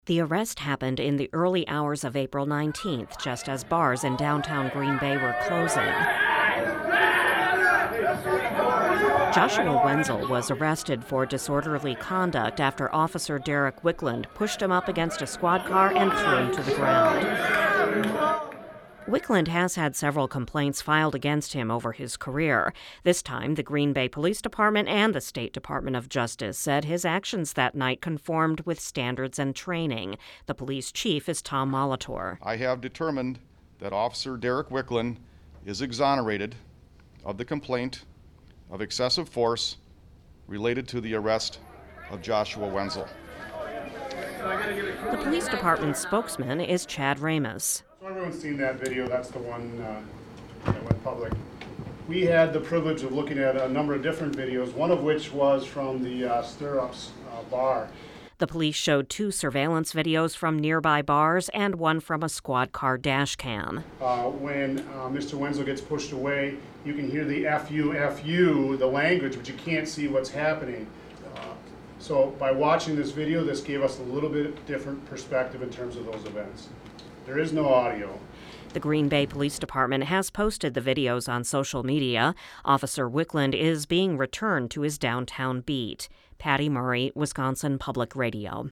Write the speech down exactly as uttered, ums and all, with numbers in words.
The arrest happened in the early hours of April nineteenth, just as bars in downtown Green Bay were closing. Joshua Wenzel was arrested for disorderly conduct after Officer Derek Wickland pushed him up against a squad car and threw him to the ground. Wickland has had several complaints filed against him over his career. This time, the Green Bay Police Department and the State Department of Justice said his actions that night conformed with standards and training. The police chief is Tom Molitor. I have determined that Officer Derek Wickland is exonerated of the complaint of excessive force related to the arrest of Joshua Wenzel. The police department spokesman is Chad Ramus. So everyone's seen that video. That's the one uh, that went public. We had the privilege of looking at a number of different videos, one of which was from the uh, Stirrups uh, bar. The police showed two surveillance videos from nearby bars and one from a squad car dash cam. Uh, when uh, Mister Wenzel gets pushed away, you can hear the F U, F U, the language, but you can't see what's happening. Uh, so by watching this video, this gave us a little bit different perspective in terms of those events. There is no audio. The Green Bay Police Department has posted the videos on social media. Officer Wickland is being returned to his downtown beat. Patty Murray, Wisconsin Public Radio.